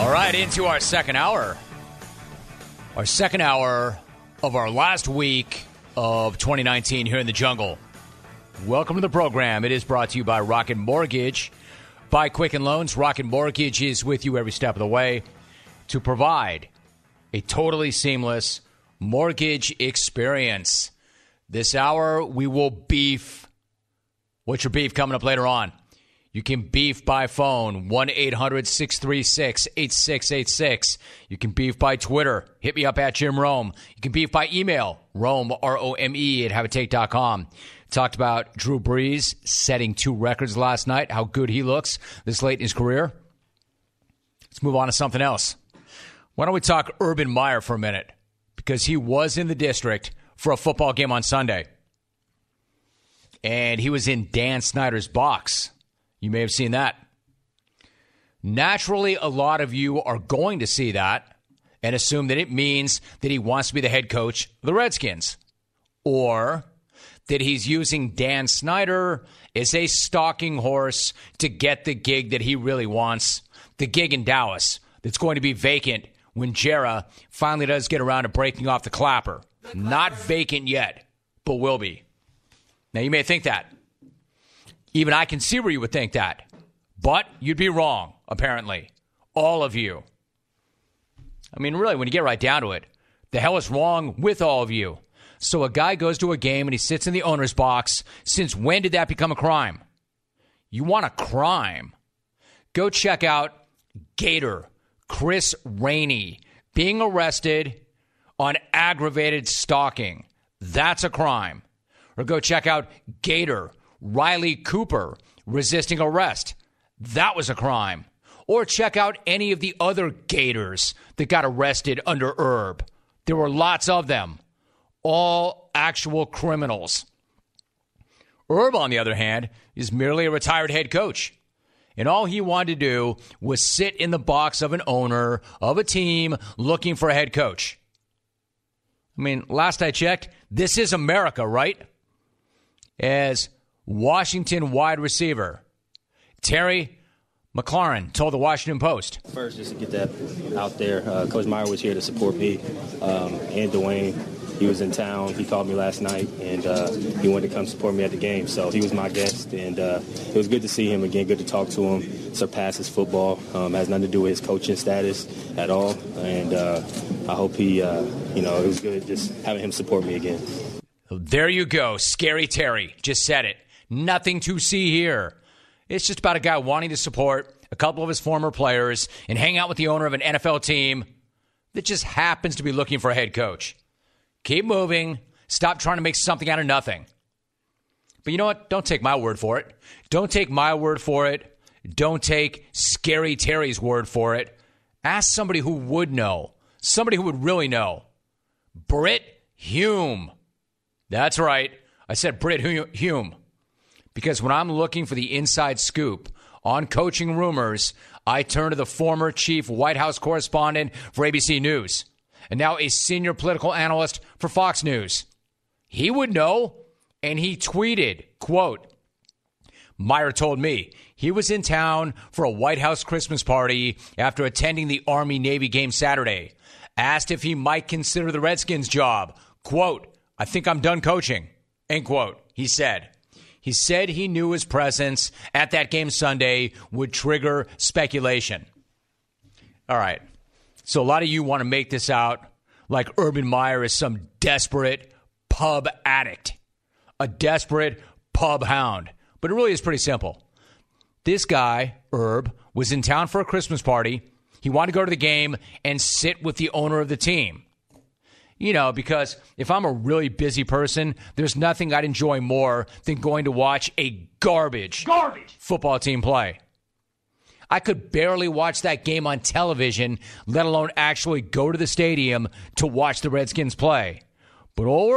All right, into our second hour. Our second hour of our last week of 2019 here in the jungle. Welcome to the program. It is brought to you by Rocket Mortgage. By Quicken Loans, Rocket Mortgage is with you every step of the way to provide a totally seamless mortgage experience. This hour, we will beef. What's your beef coming up later on? You can beef by phone, 1-800-636-8686. You can beef by Twitter. Hit me up at Jim Rome. You can beef by email, Rome, R-O-M-E, at haveatake.com. Talked about Drew Brees setting 2 records last night, how good he looks this late in his career. Let's move on to something else. Why don't we talk Urban Meyer for a minute? Because he was in the district for a football game on Sunday. And he was in Dan Snyder's box. You may have seen that. Naturally, a lot of you are going to see that and assume that it means that he wants to be the head coach of the Redskins. Or that he's using Dan Snyder as a stalking horse to get the gig that he really wants, the gig in Dallas that's going to be vacant when Jera finally does get around to breaking off the clapper. Not vacant yet, but will be. Now, you may think that. Even I can see where you would think that. But you'd be wrong, apparently. All of you. I mean, really, when you get right down to it, the hell is wrong with all of you? So a guy goes to a game and he sits in the owner's box. Since when did that become a crime? You want a crime? Go check out Gator Chris Rainey being arrested on aggravated stalking. That's a crime. Or go check out Gator Riley Cooper resisting arrest. That was a crime. Or check out any of the other Gators that got arrested under Herb. There were lots of them. All actual criminals. Herb, on the other hand, is merely a retired head coach. And all he wanted to do was sit in the box of an owner of a team looking for a head coach. I mean, last I checked, this is America, right? As Washington wide receiver Terry McLaurin told the Washington Post. First, just to get that out there, Coach Meyer was here to support me and Dwayne. He was in town. He called me last night, and he wanted to come support me at the game. So he was my guest, and it was good to see him again, good to talk to him, surpass his football. Has nothing to do with his coaching status at all. And I hope it was good just having him support me again. There you go. Scary Terry just said it. Nothing to see here. It's just about a guy wanting to support a couple of his former players and hang out with the owner of an NFL team that just happens to be looking for a head coach. Keep moving. Stop trying to make something out of nothing. But you know what? Don't take my word for it. Don't take my word for it. Don't take Scary Terry's word for it. Ask somebody who would know. Somebody who would really know. Britt Hume. That's right. I said Britt Hume. Because when I'm looking for the inside scoop on coaching rumors, I turn to the former chief White House correspondent for ABC News and now a senior political analyst for Fox News. He would know, and he tweeted, quote, Meyer told me he was in town for a White House Christmas party after attending the Army-Navy game Saturday. Asked if he might consider the Redskins job. Quote, I think I'm done coaching, end quote, he said. He said he knew his presence at that game Sunday would trigger speculation. All right. So a lot of you want to make this out like Urban Meyer is some desperate pub addict, a desperate pub hound. But it really is pretty simple. This guy, Herb, was in town for a Christmas party. He wanted to go to the game and sit with the owner of the team. You know, because if I'm a really busy person, there's nothing I'd enjoy more than going to watch a garbage football team play. I could barely watch that game on television, let alone actually go to the stadium to watch the Redskins play. But old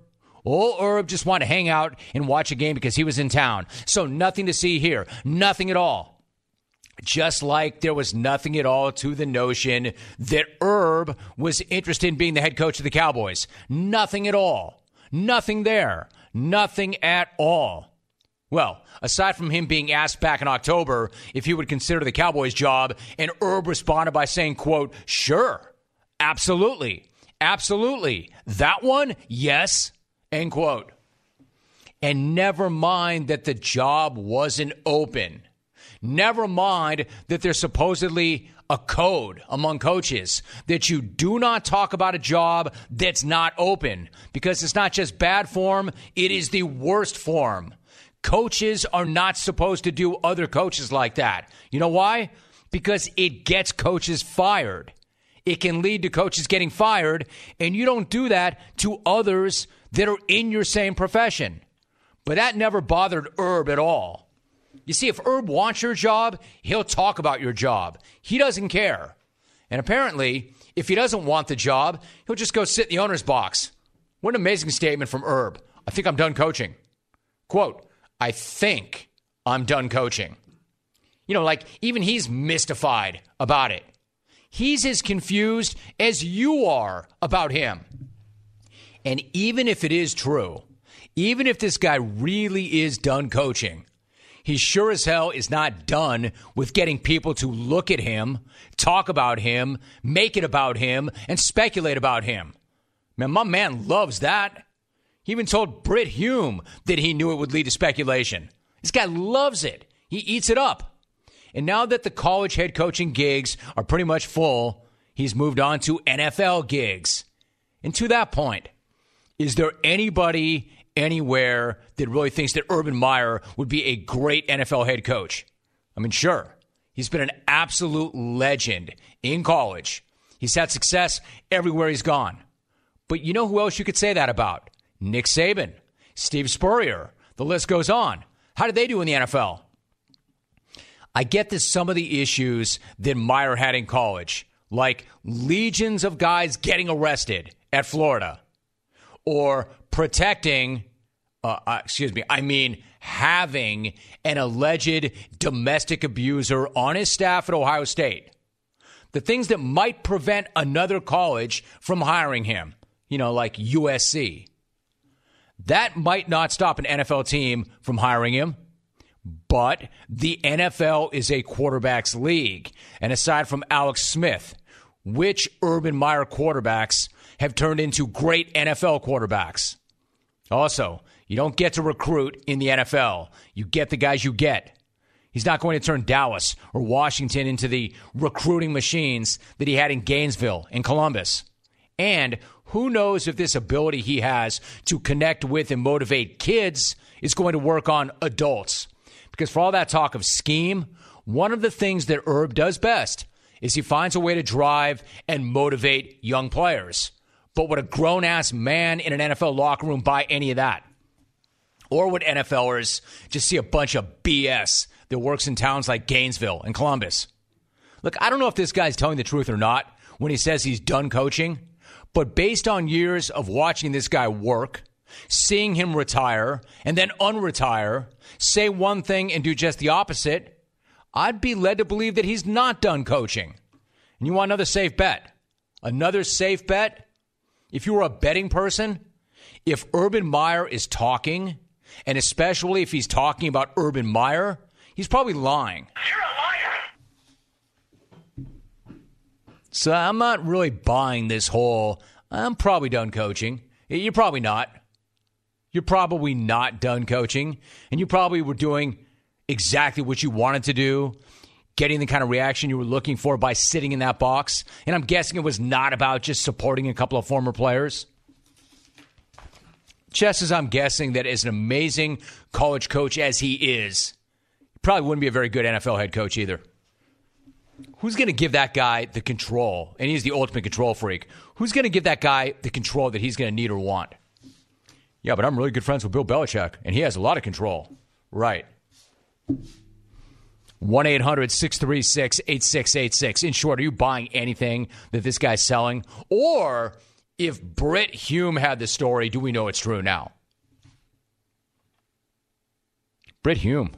Herb just wanted to hang out and watch a game because he was in town. So nothing to see here. Nothing at all. Just like there was nothing at all to the notion that Herb was interested in being the head coach of the Cowboys. Nothing at all. Nothing there. Nothing at all. Well, aside from him being asked back in October if he would consider the Cowboys job, and Herb responded by saying, quote, "Sure, absolutely, absolutely. That one, yes," end quote. And never mind that the job wasn't open. Never mind that there's supposedly a code among coaches that you do not talk about a job that's not open, because it's not just bad form, it is the worst form. Coaches are not supposed to do other coaches like that. You know why? Because it gets coaches fired. It can lead to coaches getting fired, and you don't do that to others that are in your same profession. But that never bothered Herb at all. You see, if Herb wants your job, he'll talk about your job. He doesn't care. And apparently, if he doesn't want the job, he'll just go sit in the owner's box. What an amazing statement from Herb. I think I'm done coaching. Quote, "I think I'm done coaching." You know, like, even he's mystified about it. He's as confused as you are about him. And even if it is true, even if this guy really is done coaching, he sure as hell is not done with getting people to look at him, talk about him, make it about him, and speculate about him. Man, my man loves that. He even told Britt Hume that he knew it would lead to speculation. This guy loves it. He eats it up. And now that the college head coaching gigs are pretty much full, he's moved on to NFL gigs. And to that point, is there anybody anywhere that really thinks that Urban Meyer would be a great NFL head coach? I mean, sure. He's been an absolute legend in college. He's had success everywhere he's gone. But you know who else you could say that about? Nick Saban, Steve Spurrier. The list goes on. How did they do in the NFL? I get that some of the issues that Meyer had in college, like legions of guys getting arrested at Florida, or having an alleged domestic abuser on his staff at Ohio State. The things that might prevent another college from hiring him, like USC. That might not stop an NFL team from hiring him, but the NFL is a quarterback's league. And aside from Alex Smith, which Urban Meyer quarterbacks have turned into great NFL quarterbacks? Also, you don't get to recruit in the NFL. You get the guys you get. He's not going to turn Dallas or Washington into the recruiting machines that he had in Gainesville and Columbus. And who knows if this ability he has to connect with and motivate kids is going to work on adults. Because for all that talk of scheme, one of the things that Herb does best is he finds a way to drive and motivate young players. But would a grown-ass man in an NFL locker room buy any of that? Or would NFLers just see a bunch of BS that works in towns like Gainesville and Columbus? Look, I don't know if this guy's telling the truth or not when he says he's done coaching, but based on years of watching this guy work, seeing him retire and then unretire, say one thing and do just the opposite, I'd be led to believe that he's not done coaching. And you want another safe bet? Another safe bet? If you were a betting person, if Urban Meyer is talking, and especially if he's talking about Urban Meyer, he's probably lying. You're a liar. So I'm not really buying this whole, I'm probably done coaching. You're probably not. You're probably not done coaching, and you probably were doing exactly what you wanted to do, getting the kind of reaction you were looking for by sitting in that box. And I'm guessing it was not about just supporting a couple of former players. Just as I'm guessing that as an amazing college coach as he is, he probably wouldn't be a very good NFL head coach either. Who's going to give that guy the control? And he's the ultimate control freak. Who's going to give that guy the control that he's going to need or want? Yeah, but I'm really good friends with Bill Belichick, and he has a lot of control. Right. 1-800-636-8686. In short, are you buying anything that this guy's selling? Or if Britt Hume had the story, do we know it's true now? Britt Hume.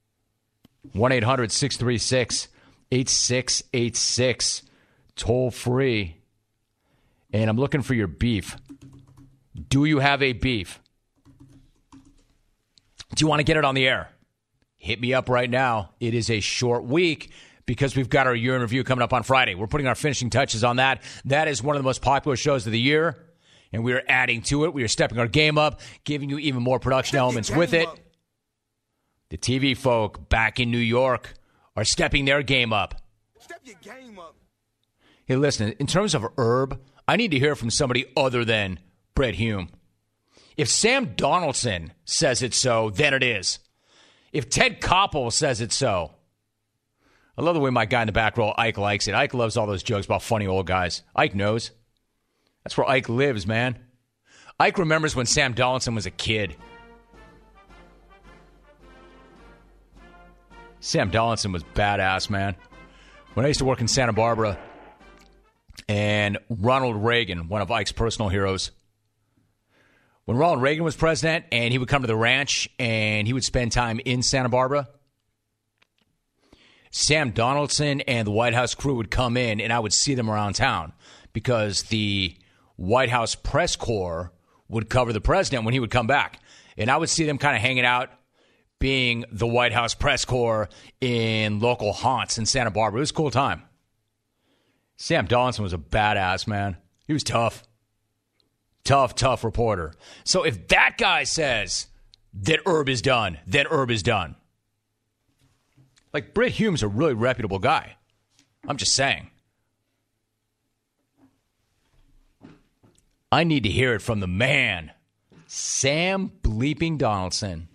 1-800-636-8686. Toll free. And I'm looking for your beef. Do you have a beef? Do you want to get it on the air? Hit me up right now. It is a short week because we've got our year in review coming up on Friday. We're putting our finishing touches on that. That is one of the most popular shows of the year, and we are adding to it. We are stepping our game up, giving you even more production elements with it. The TV folk back in New York are stepping their game up. Step your game up. Hey, listen, in terms of Herb, I need to hear from somebody other than Brett Hume. If Sam Donaldson says it's so, then it is. If Ted Koppel says it's so. I love the way my guy in the back row, Ike, likes it. Ike loves all those jokes about funny old guys. Ike knows. That's where Ike lives, man. Ike remembers when Sam Donaldson was a kid. Sam Donaldson was badass, man. When I used to work in Santa Barbara, and Ronald Reagan, one of Ike's personal heroes, when Ronald Reagan was president and he would come to the ranch and he would spend time in Santa Barbara, Sam Donaldson and the White House crew would come in and I would see them around town because the White House press corps would cover the president when he would come back. And I would see them kind of hanging out, being the White House press corps in local haunts in Santa Barbara. It was a cool time. Sam Donaldson was a badass, man. He was tough. Tough reporter. So if that guy says that Herb is done, then Herb is done. Like, Britt Hume's a really reputable guy. I'm just saying. I need to hear it from the man, Sam bleeping Donaldson.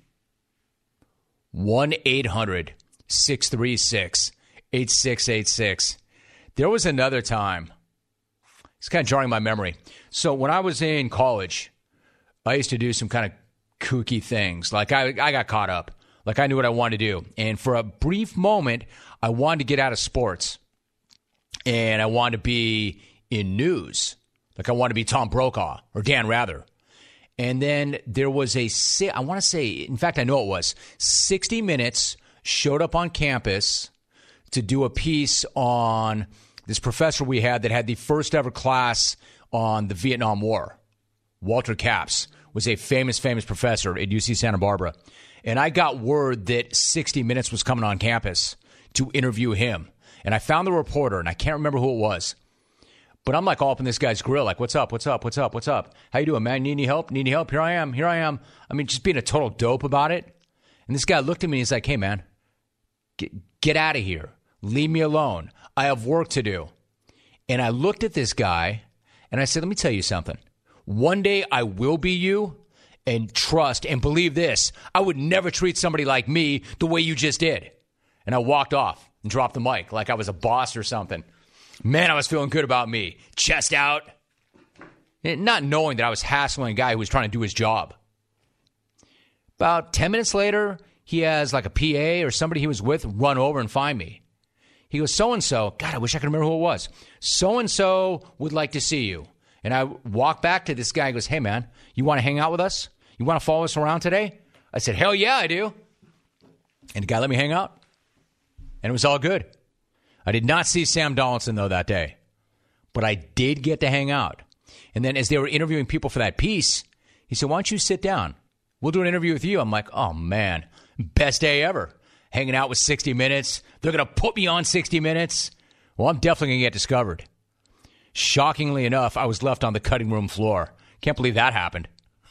1-800-636-8686. There was another time. It's kind of jarring my memory. So when I was in college, I used to do some kind of kooky things. Like I got caught up. Like I knew what I wanted to do. And for a brief moment, I wanted to get out of sports. And I wanted to be in news. Like I wanted to be Tom Brokaw or Dan Rather. And then there was I want to say, in fact, I know it was, 60 Minutes showed up on campus to do a piece on this professor we had that had the first ever class on the Vietnam War. Walter Capps was a famous professor at UC Santa Barbara. And I got word that 60 Minutes was coming on campus to interview him. And I found the reporter, and I can't remember who it was. But I'm like all up in this guy's grill, like, what's up? How you doing, man? Need any help? Here I am. I mean, just being a total dope about it. And this guy looked at me and he's like, hey, man, get out of here. Leave me alone. I have work to do. And I looked at this guy and I said, let me tell you something. One day I will be you, and trust and believe this. I would never treat somebody like me the way you just did. And I walked off and dropped the mic like I was a boss or something. Man, I was feeling good about me. Chest out. And not knowing that I was hassling a guy who was trying to do his job. About 10 minutes later, he has like a PA or somebody he was with run over and find me. He goes, so-and-so, God, I wish I could remember who it was. So-and-so would like to see you. And I walk back to this guy and goes, hey, man, you want to hang out with us? You want to follow us around today? I said, hell yeah, I do. And the guy let me hang out. And it was all good. I did not see Sam Donaldson, though, that day. But I did get to hang out. And then as they were interviewing people for that piece, he said, why don't you sit down? We'll do an interview with you. I'm like, oh, man, best day ever. Hanging out with 60 Minutes. They're going to put me on 60 Minutes. Well, I'm definitely going to get discovered. Shockingly enough, I was left on the cutting room floor. Can't believe that happened.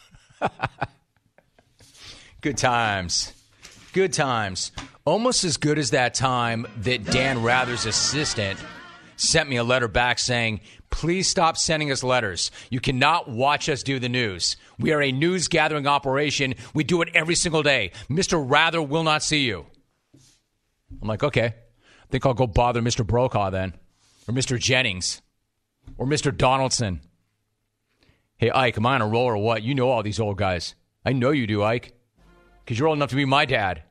Good times. Good times. Almost as good as that time that Dan Rather's assistant sent me a letter back saying, please stop sending us letters. You cannot watch us do the news. We are a news gathering operation. We do it every single day. Mr. Rather will not see you. I'm like, okay. I think I'll go bother Mr. Brokaw then. Or Mr. Jennings. Or Mr. Donaldson. Hey, Ike, am I on a roll or what? You know all these old guys. I know you do, Ike. Because you're old enough to be my dad.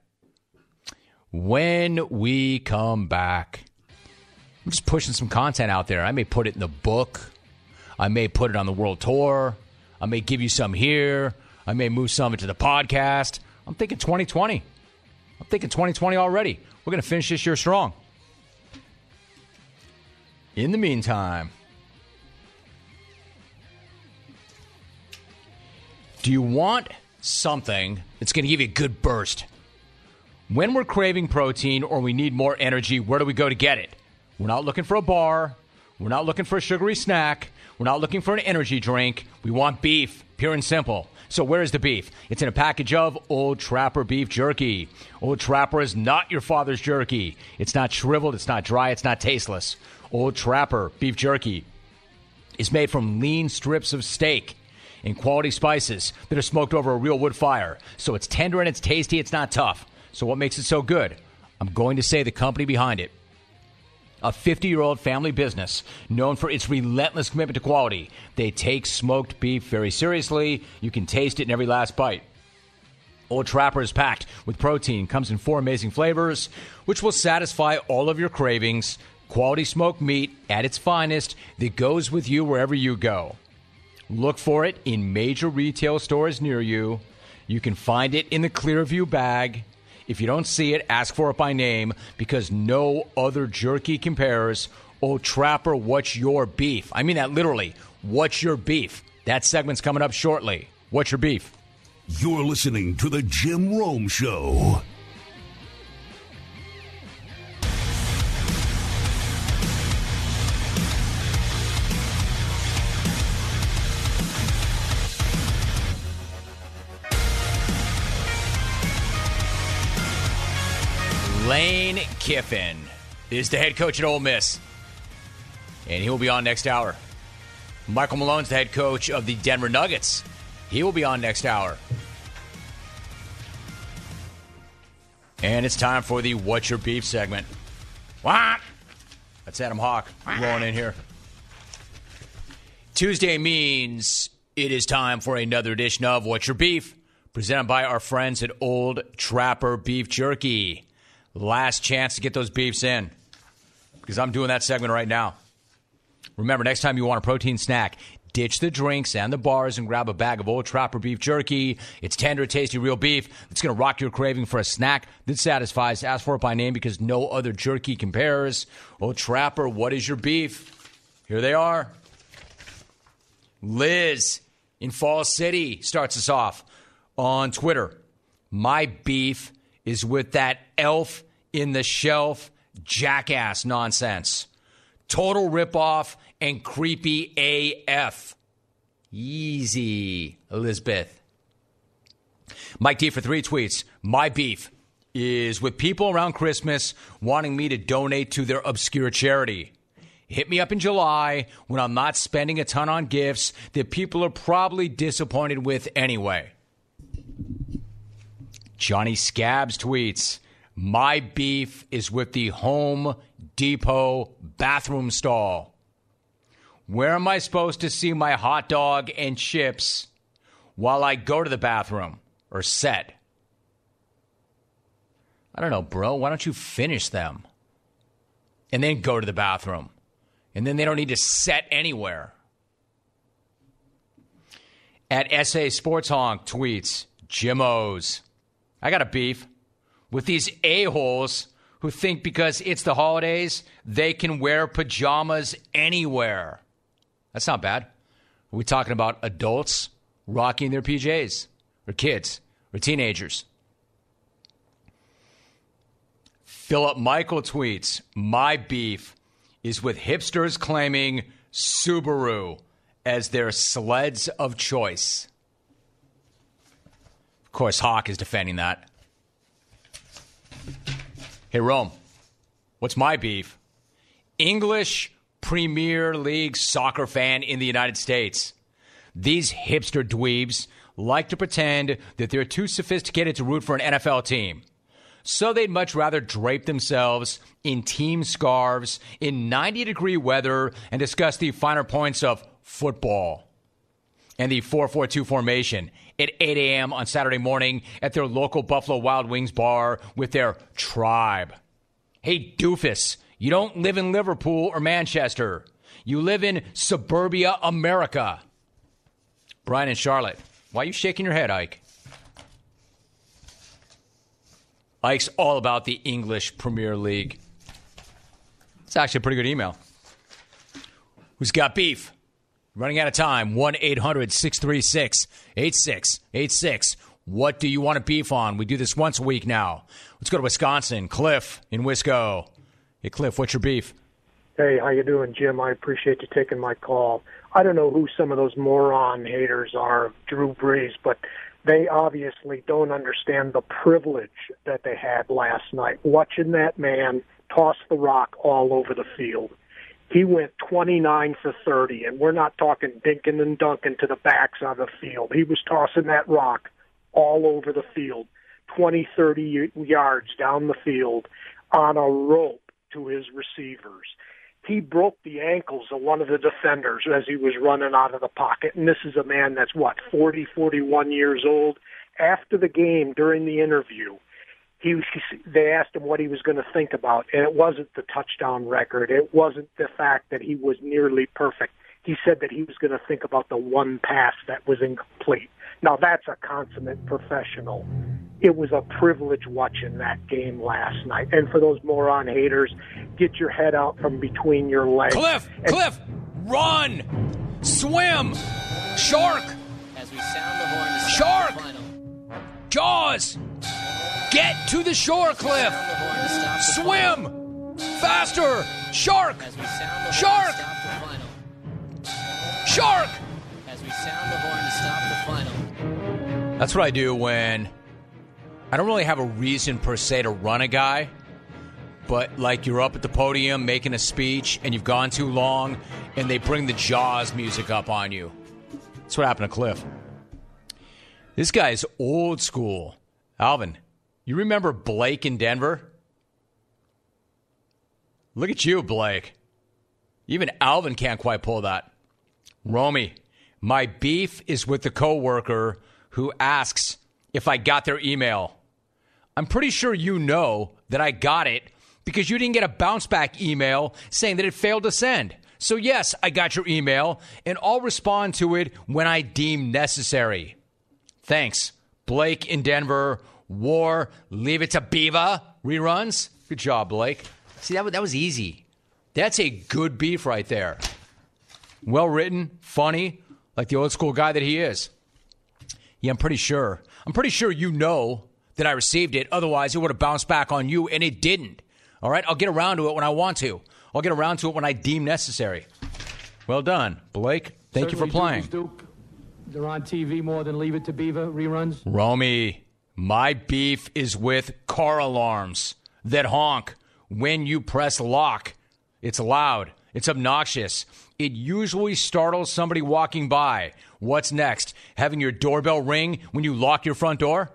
When we come back, I'm just pushing some content out there. I may put it in the book. I may put it on the world tour. I may give you some here. I may move some into the podcast. I'm thinking 2020. I'm thinking 2020 already. We're going to finish this year strong. In the meantime, do you want something that's going to give you a good burst. When we're craving protein or we need more energy, where do we go to get it? We're not looking for a bar. We're not looking for a sugary snack. We're not looking for an energy drink. We want beef, pure and simple. So where is the beef? It's in a package of Old Trapper beef jerky. Old Trapper is not your father's jerky. It's not shriveled. It's not dry. It's not tasteless. Old Trapper beef jerky is made from lean strips of steak and quality spices that are smoked over a real wood fire. So it's tender and it's tasty. It's not tough. So what makes it so good? I'm going to say the company behind it. A 50-year-old family business known for its relentless commitment to quality. They take smoked beef very seriously. You can taste it in every last bite. Old Trapper is packed with protein, comes in 4 amazing flavors, which will satisfy all of your cravings. Quality smoked meat at its finest that goes with you wherever you go. Look for it in major retail stores near you. You can find it in the Clearview bag. If you don't see it, ask for it by name because no other jerky compares. Old Trapper, what's your beef? I mean that literally. What's your beef? That segment's coming up shortly. What's your beef? You're listening to The Jim Rome Show. Lane Kiffin is the head coach at Ole Miss, and he will be on next hour. Michael Malone's the head coach of the Denver Nuggets. He will be on next hour. And it's time for the What's Your Beef segment. What? That's Adam Hawk rolling in here. Tuesday means it is time for another edition of What's Your Beef, presented by our friends at Old Trapper Beef Jerky. Last chance to get those beefs in because I'm doing that segment right now. Remember, next time you want a protein snack, ditch the drinks and the bars and grab a bag of Old Trapper Beef Jerky. It's tender, tasty, real beef. It's going to rock your craving for a snack that satisfies. Ask for it by name because no other jerky compares. Old Trapper, what is your beef? Here they are. Liz in Falls City starts us off on Twitter. My beef is with that elf in the shelf jackass nonsense. Total ripoff and creepy AF. Easy, Elizabeth. Mike D for 3 tweets. My beef is with people around Christmas wanting me to donate to their obscure charity. Hit me up in July when I'm not spending a ton on gifts that people are probably disappointed with anyway. Johnny Scabs tweets, my beef is with the Home Depot bathroom stall. Where am I supposed to see my hot dog and chips while I go to the bathroom or set? I don't know, bro. Why don't you finish them and then go to the bathroom? And then they don't need to set anywhere. At SA Sports Honk tweets, Jimos. I got a beef with these a-holes who think because it's the holidays, they can wear pajamas anywhere. That's not bad. Are we talking about adults rocking their PJs? Or kids? Or teenagers? Philip Michael tweets, my beef is with hipsters claiming Subaru as their sleds of choice. Of course, Hawk is defending that. Hey, Rome, what's my beef? English Premier League soccer fan in the United States. These hipster dweebs like to pretend that they're too sophisticated to root for an NFL team. So they'd much rather drape themselves in team scarves in 90-degree weather and discuss the finer points of football and the 4-4-2 formation at 8 a.m. on Saturday morning at their local Buffalo Wild Wings bar with their tribe. Hey, doofus, you don't live in Liverpool or Manchester. You live in suburbia America. Brian and Charlotte, why are you shaking your head, Ike? Ike's all about the English Premier League. It's actually a pretty good email. Who's got beef? Running out of time. 1-800-636-8686. What do you want to beef on? We do this once a week now. Let's go to Wisconsin. Cliff in Wisco. Hey, Cliff, what's your beef? Hey, how you doing, Jim? I appreciate you taking my call. I don't know who some of those moron haters are of Drew Brees, but they obviously don't understand the privilege that they had last night, watching that man toss the rock all over the field. He went 29 for 30, and we're not talking dinking and dunking to the backs of the field. He was tossing that rock all over the field, 20, 30 yards down the field on a rope to his receivers. He broke the ankles of one of the defenders as he was running out of the pocket, and this is a man that's, 40, 41 years old. After the game, during the interview, they asked him what he was going to think about, and it wasn't the touchdown record. It wasn't the fact that he was nearly perfect. He said that he was going to think about the one pass that was incomplete. Now, that's a consummate professional. It was a privilege watching that game last night. And for those moron haters, get your head out from between your legs. Cliff, run, swim, shark, as we sound the horn to shark, stop the final. Jaws, get to the shore, Cliff, swim, faster, shark, As we sound the shark, horn to stop the final. shark. As we sound the horn to stop the final. That's what I do when I don't really have a reason per se to run a guy, but like you're up at the podium making a speech and you've gone too long and they bring the Jaws music up on you. That's what happened to Cliff. This guy's old school. Alvin, you remember Blake in Denver? Look at you, Blake. Even Alvin can't quite pull that. Romy, my beef is with the coworker who asks if I got their email. I'm pretty sure you know that I got it because you didn't get a bounce back email saying that it failed to send. So yes, I got your email, and I'll respond to it when I deem necessary. Thanks. Blake in Denver. War, Leave It to Beaver reruns. Good job, Blake. See, that was easy. That's a good beef right there. Well written, funny, like the old school guy that he is. Yeah, I'm pretty sure you know that I received it. Otherwise, it would have bounced back on you, and it didn't. All right? I'll get around to it when I want to. I'll get around to it when I deem necessary. Well done, Blake. Thank you for playing. Duke. They're on TV more than Leave It to Beaver reruns. Romy, my beef is with car alarms that honk when you press lock. It's loud. It's obnoxious. It usually startles somebody walking by. What's next? Having your doorbell ring when you lock your front door?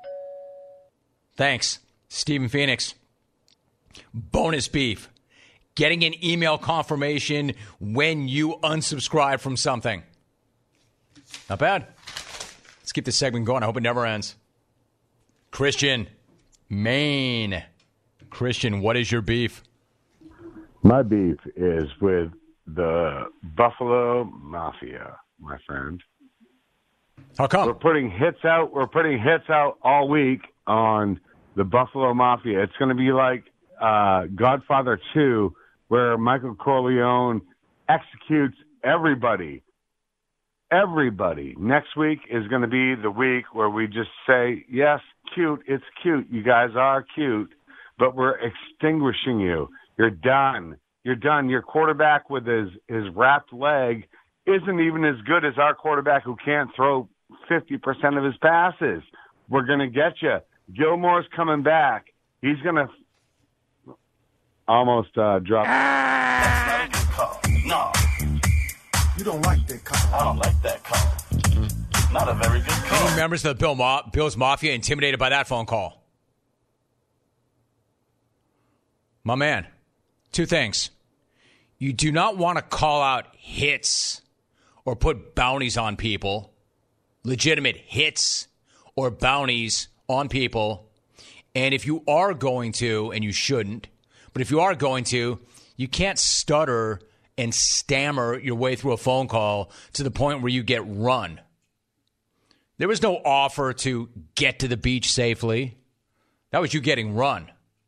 Thanks, Stephen Phoenix. Bonus beef. Getting an email confirmation when you unsubscribe from something. Not bad. Let's keep this segment going. I hope it never ends. Christian, Maine. Christian, what is your beef? My beef is with the Buffalo Mafia, my friend. How come? We're putting hits out all week on the Buffalo Mafia. It's going to be like Godfather 2, where Michael Corleone executes everybody. Everybody. Next week is going to be the week where we just say, yes, cute, it's cute. You guys are cute, but we're extinguishing you. You're done. You're done. Your quarterback with his wrapped leg isn't even as good as our quarterback who can't throw 50% of his passes. We're going to get you. Gilmore's coming back. He's going to almost drop. That's not a good call. No. You don't like that call. I don't like that call. Not a very good call. Any members of the Bills Mafia intimidated by that phone call? My man, two things. You do not want to call out hits or put bounties on people, legitimate hits or bounties on people. And if you are going to, and you shouldn't, but if you are going to, you can't stutter and stammer your way through a phone call to the point where you get run. There was no offer to get to the beach safely. That was you getting run.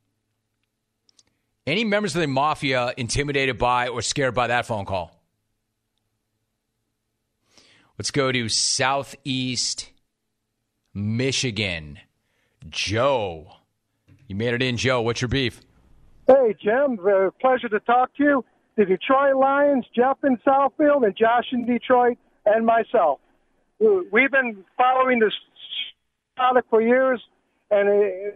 Any members of the Mafia intimidated by or scared by that phone call? Let's go to Southeast Michigan. Joe. You made it in, Joe. What's your beef? Hey, Jim. Pleasure to talk to you. The Detroit Lions, Jeff in Southfield, and Josh in Detroit, and myself. We've been following this product for years, and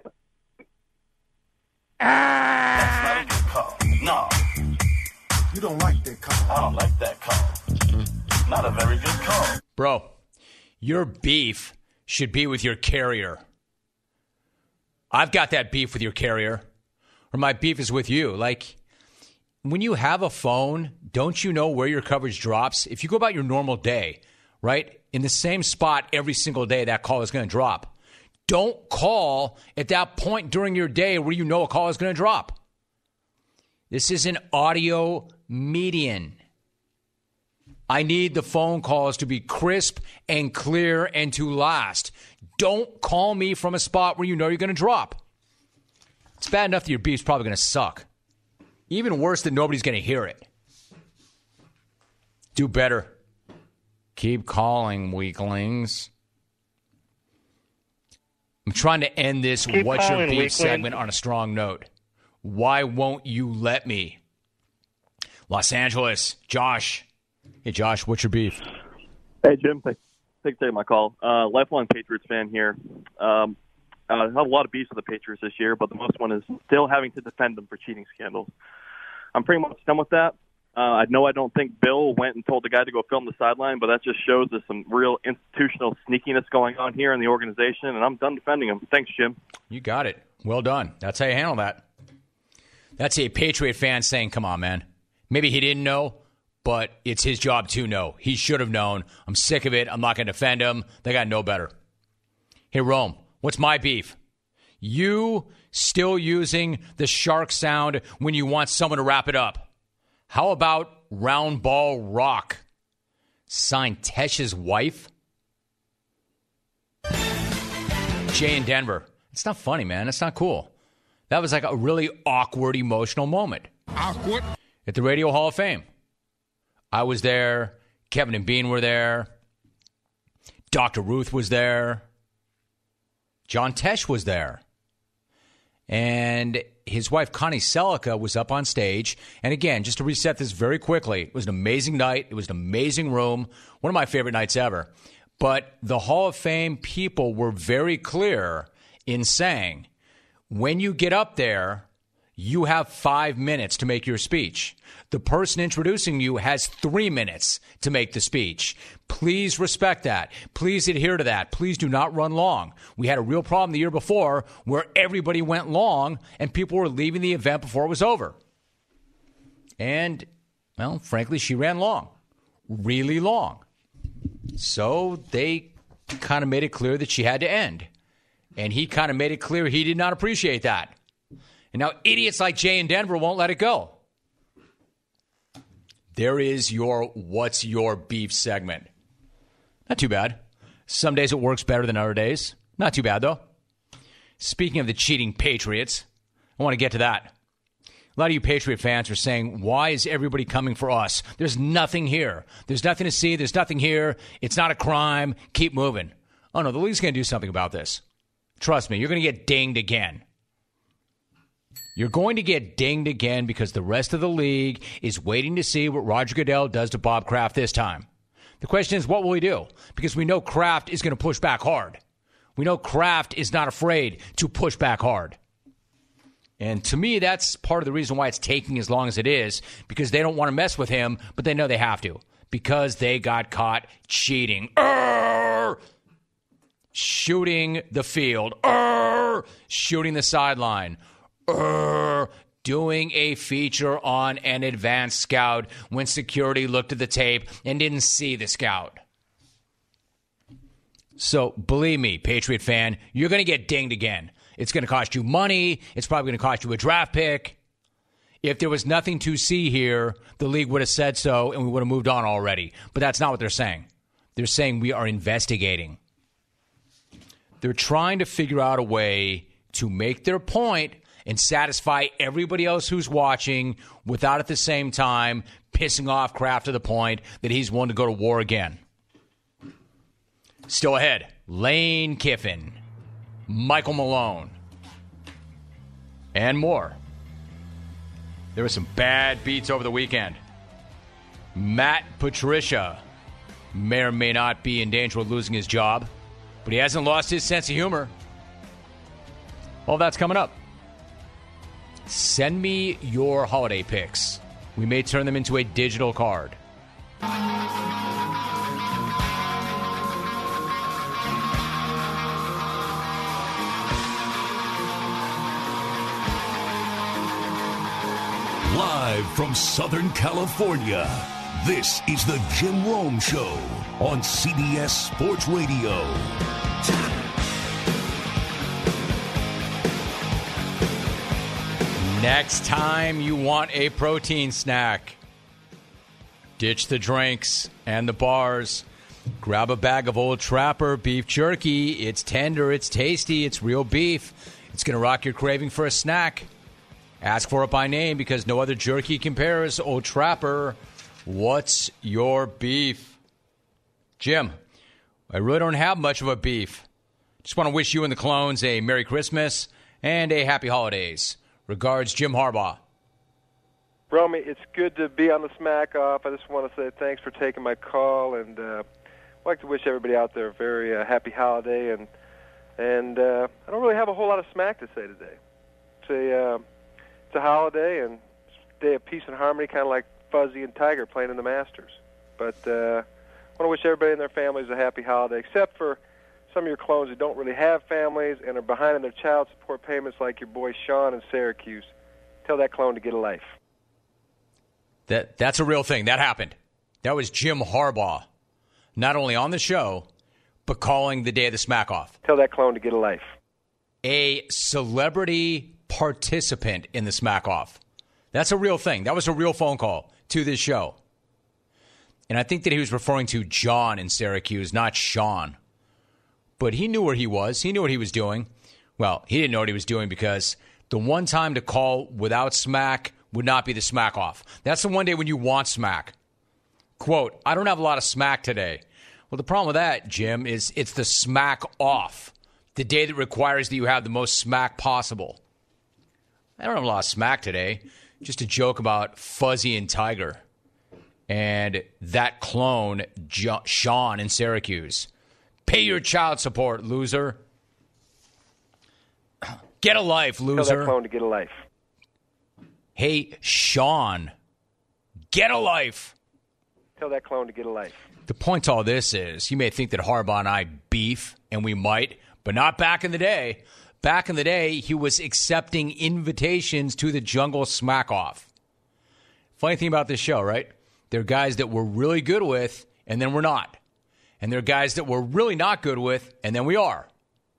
That's not a good call. No. You don't like that call. I don't like that call. Not a very good call. Bro, your beef should be with your carrier. I've got that beef with your carrier. Or my beef is with you. Like, when you have a phone, don't you know where your coverage drops? If you go about your normal day, right, in the same spot every single day, that call is going to drop. Don't call at that point during your day where you know a call is going to drop. This is an audio median. I need the phone calls to be crisp and clear and to last. Don't call me from a spot where you know you're going to drop. It's bad enough that your beef's probably going to suck. Even worse that nobody's going to hear it. Do better. Keep calling, weaklings. I'm trying to end this What's Your Beef segment on a strong note. Why won't you let me? Los Angeles, Josh. Hey, Josh, what's your beef? Hey, Jim. Thanks for taking my call. Lifelong Patriots fan here. I have a lot of beefs with the Patriots this year, but the most one is still having to defend them for cheating scandals. I'm pretty much done with that. I know I don't think Bill went and told the guy to go film the sideline, but that just shows there's some real institutional sneakiness going on here in the organization, and I'm done defending him. Thanks, Jim. You got it. Well done. That's how you handle that. That's a Patriot fan saying, come on, man. Maybe he didn't know, but it's his job to know. He should have known. I'm sick of it. I'm not going to defend him. They got to know better. Hey, Rome, what's my beef? You still using the shark sound when you want someone to wrap it up. How about Round Ball Rock? Signed Tesh's wife? Jay in Denver. It's not funny, man. It's not cool. That was like a really awkward, emotional moment. Awkward? At the Radio Hall of Fame. I was there. Kevin and Bean were there. Dr. Ruth was there. John Tesh was there. And his wife, Connie Selica, was up on stage. And again, just to reset this very quickly, it was an amazing night. It was an amazing room. One of my favorite nights ever. But the Hall of Fame people were very clear in saying, when you get up there, you have 5 minutes to make your speech. The person introducing you has 3 minutes to make the speech. Please respect that. Please adhere to that. Please do not run long. We had a real problem the year before where everybody went long and people were leaving the event before it was over. And, well, frankly, she ran long. Really long. So they kind of made it clear that she had to end. And he kind of made it clear he did not appreciate that. And now idiots like Jay in Denver won't let it go. There is your What's Your Beef segment. Not too bad. Some days it works better than other days. Not too bad, though. Speaking of the cheating Patriots, I want to get to that. A lot of you Patriot fans are saying, why is everybody coming for us? There's nothing here. There's nothing to see. There's nothing here. It's not a crime. Keep moving. Oh, no, the league's going to do something about this. Trust me, you're going to get dinged again. You're going to get dinged again because the rest of the league is waiting to see what Roger Goodell does to Bob Kraft this time. The question is, what will he do? Because we know Kraft is going to push back hard. We know Kraft is not afraid to push back hard. And to me, that's part of the reason why it's taking as long as it is, because they don't want to mess with him, but they know they have to, because they got caught cheating. Shooting the field. Shooting the sideline. Doing a feature on an advanced scout when security looked at the tape and didn't see the scout. So, believe me, Patriot fan, you're going to get dinged again. It's going to cost you money. It's probably going to cost you a draft pick. If there was nothing to see here, the league would have said so and we would have moved on already. But that's not what they're saying. They're saying we are investigating. They're trying to figure out a way to make their point and satisfy everybody else who's watching without at the same time pissing off Kraft to the point that he's willing to go to war again. Still ahead. Lane Kiffin, Michael Malone, and more. There were some bad beats over the weekend. Matt Patricia may or may not be in danger of losing his job, but he hasn't lost his sense of humor. All that's coming up. Send me your holiday picks. We may turn them into a digital card. Live from Southern California, this is the Jim Rome Show on CBS Sports Radio. Next time you want a protein snack, ditch the drinks and the bars. Grab a bag of Old Trapper beef jerky. It's tender, it's tasty, it's real beef. It's going to rock your craving for a snack. Ask for it by name because no other jerky compares. Old Trapper, what's your beef? Jim, I really don't have much of a beef. Just want to wish you and the clones a Merry Christmas and a Happy Holidays. Regards, Jim Harbaugh. Romy, it's good to be on the Smack Off. I just want to say thanks for taking my call, and I'd like to wish everybody out there a very happy holiday. And I don't really have a whole lot of smack to say today. It's a holiday and it's a day of peace and harmony, kind of like Fuzzy and Tiger playing in the Masters. But I want to wish everybody and their families a happy holiday, except for some of your clones who don't really have families and are behind in their child support payments like your boy Sean in Syracuse. Tell that clone to get a life. That's a real thing. That happened. That was Jim Harbaugh, not only on the show, but calling the day of the Smack Off. Tell that clone to get a life. A celebrity participant in the Smack Off. That's a real thing. That was a real phone call to this show. And I think that he was referring to John in Syracuse, not Sean. But he knew where he was. He knew what he was doing. Well, he didn't know what he was doing because the one time to call without smack would not be the Smack Off. That's the one day when you want smack. Quote, I don't have a lot of smack today. Well, the problem with that, Jim, is it's the Smack Off, the day that requires that you have the most smack possible. I don't have a lot of smack today. Just a joke about Fuzzy and Tiger and that clone, Sean in Syracuse. Pay your child support, loser. Get a life, loser. Tell that clone to get a life. Hey, Sean, get a life. Tell that clone to get a life. The point to all this is, you may think that Harbaugh and I beef, and we might, but not back in the day. Back in the day, he was accepting invitations to the Jungle Smack Off. Funny thing about this show, right? There are guys that we're really good with, and then we're not. And there are guys that we're really not good with, and then we are.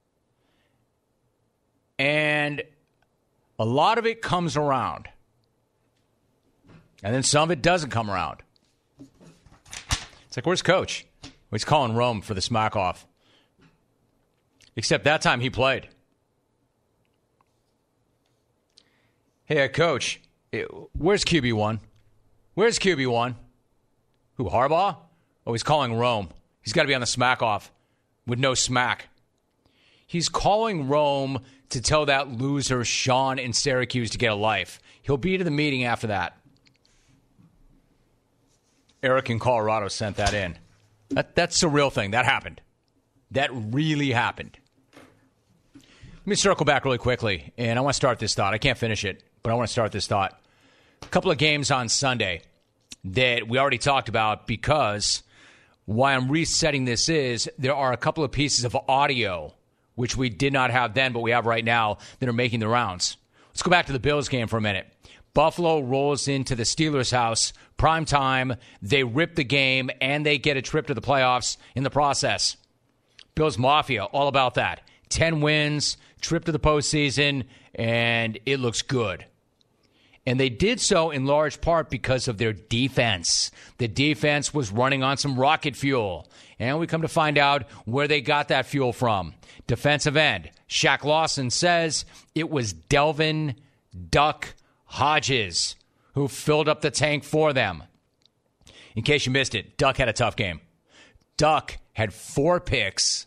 And a lot of it comes around. And then some of it doesn't come around. It's like, where's Coach? Well, he's calling Rome for the Smack Off. Except that time he played. Hey, Coach, where's QB1? Where's QB1? Who, Harbaugh? Oh, he's calling Rome. He's got to be on the Smack Off with no smack. He's calling Rome to tell that loser Sean in Syracuse to get a life. He'll be to the meeting after that. Eric in Colorado sent that in. That's a real thing. That happened. That really happened. Let me circle back really quickly, and I want to start this thought. I can't finish it, but I want to start this thought. A couple of games on Sunday that we already talked about because why I'm resetting this is there are a couple of pieces of audio which we did not have then, but we have right now, that are making the rounds. Let's go back to the Bills game for a minute. Buffalo rolls into the Steelers' house, prime time. They rip the game, and they get a trip to the playoffs in the process. Bills Mafia, all about that. 10 wins, trip to the postseason, and it looks good. And they did so in large part because of their defense. The defense was running on some rocket fuel. And we come to find out where they got that fuel from. Defensive end, Shaq Lawson says it was Delvin Duck Hodges who filled up the tank for them. In case you missed it, Duck had a tough game. Duck had 4 picks,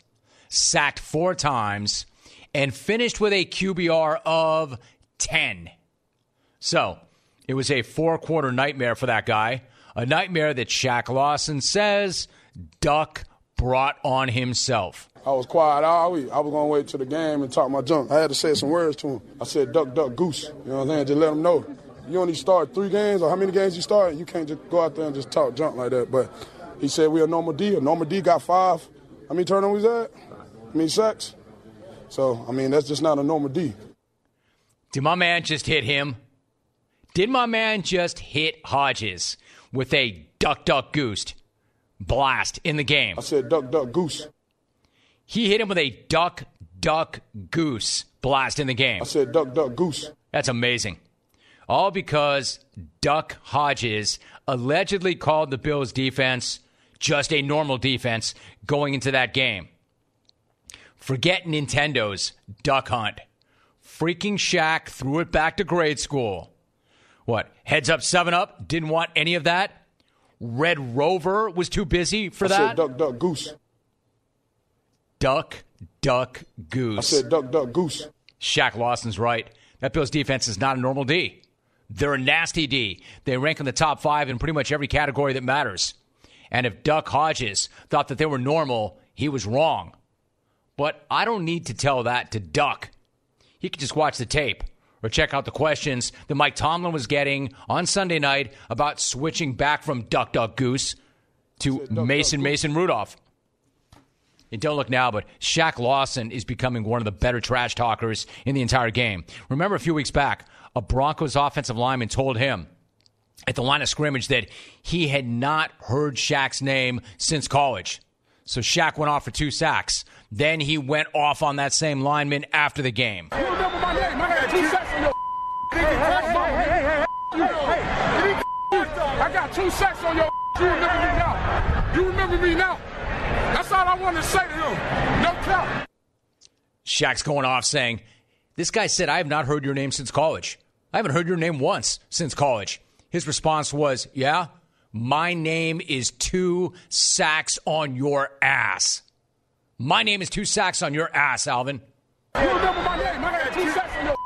sacked 4 times, and finished with a QBR of 10. So, it was a 4-quarter nightmare for that guy. A nightmare that Shaq Lawson says Duck brought on himself. I was quiet all week. I was going to wait till the game and talk my junk. I had to say some words to him. I said, duck, duck, goose. You know what I'm saying? Just let him know. You only start 3 games or how many games you start. You can't just go out there and just talk junk like that. But he said we're a normal D. A normal D got 5. How many turnovers at? How many sacks? So, that's just not a normal D. Did my man just hit him? Did my man just hit Hodges with a duck, duck, goose blast in the game? I said duck, duck, goose. He hit him with a duck, duck, goose blast in the game. I said duck, duck, goose. That's amazing. All because Duck Hodges allegedly called the Bills' defense just a normal defense going into that game. Forget Nintendo's Duck Hunt. Freaking Shaq threw it back to grade school. What, heads up, 7 up? Didn't want any of that? Red Rover was too busy for that? I said duck, duck, goose. Duck, duck, goose. I said duck, duck, goose. Shaq Lawson's right. That Bills defense is not a normal D. They're a nasty D. They rank in the top 5 in pretty much every category that matters. And if Duck Hodges thought that they were normal, he was wrong. But I don't need to tell that to Duck. He could just watch the tape or check out the questions that Mike Tomlin was getting on Sunday night about switching back from Duck, Duck, Goose to Mason Rudolph. And don't look now, but Shaq Lawson is becoming one of the better trash talkers in the entire game. Remember a few weeks back, a Broncos offensive lineman told him at the line of scrimmage that he had not heard Shaq's name since college. So Shaq went off for 2 sacks. Then he went off on that same lineman after the game. You remember my name? I got 2 sacks on your I got 2 sacks on your You remember me now. You remember me now. That's all I wanted to say to him. No cap. Shaq's going off saying, this guy said, I have not heard your name since college. I haven't heard your name once since college. His response was, yeah, my name is 2 sacks on your ass. My name is 2 sacks on your ass, Alvin. You remember my name? I got 2 sacks on your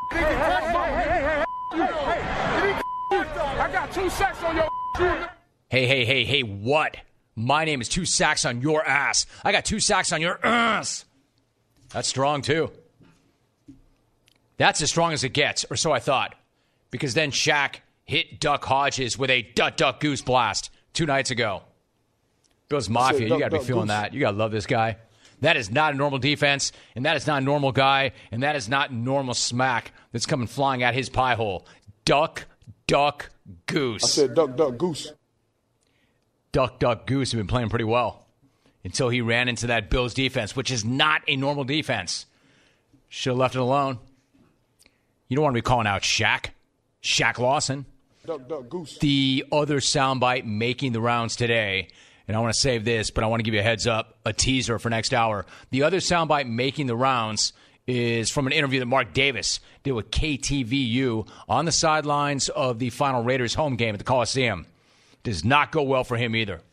I got 2 sacks on your Hey, what? My name is 2 sacks on your ass. I got 2 sacks on your ass. That's strong, too. That's as strong as it gets, or so I thought. Because then Shaq hit Duck Hodges with a duck, duck, goose blast 2 nights ago. Bills Mafia, you got to be feeling that. You got to love this guy. That is not a normal defense, and that is not a normal guy, and that is not normal smack that's coming flying at his pie hole. Duck, duck, goose. I said duck, duck, goose. Duck, duck, goose have been playing pretty well until he ran into that Bills defense, which is not a normal defense. Should have left it alone. You don't want to be calling out Shaq Lawson. Duck, duck, goose. The other soundbite making the rounds today, and I want to save this, but I want to give you a heads up, a teaser for next hour. The other soundbite making the rounds is from an interview that Mark Davis did with KTVU on the sidelines of the final Raiders home game at the Coliseum. Does not go well for him either.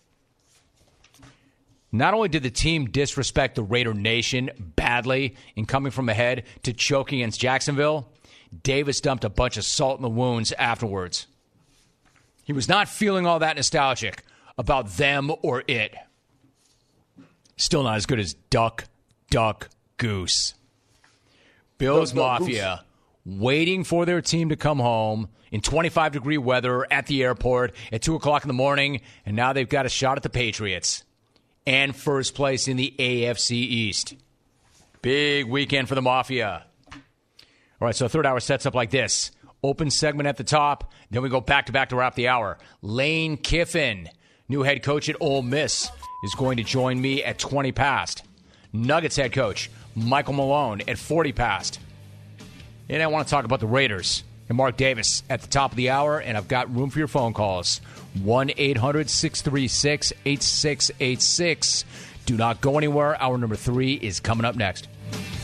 Not only did the team disrespect the Raider Nation badly in coming from ahead to choking against Jacksonville, Davis dumped a bunch of salt in the wounds afterwards. He was not feeling all that nostalgic about them or it. Still not as good as Duck, Duck, Goose. Bills Duck, Mafia waiting for their team to come home in 25-degree weather at the airport at 2 o'clock in the morning, and now they've got a shot at the Patriots and first place in the AFC East. Big weekend for the Mafia. All right, so third hour sets up like this. Open segment at the top, then we go back-to-back to wrap the hour. Lane Kiffin, new head coach at Ole Miss, is going to join me at 20 past. Nuggets head coach Michael Malone at 40 past. And I want to talk about the Raiders and Mark Davis at the top of the hour, and I've got room for your phone calls. 1-800-636-8686. Do not go anywhere. Hour number 3 is coming up next.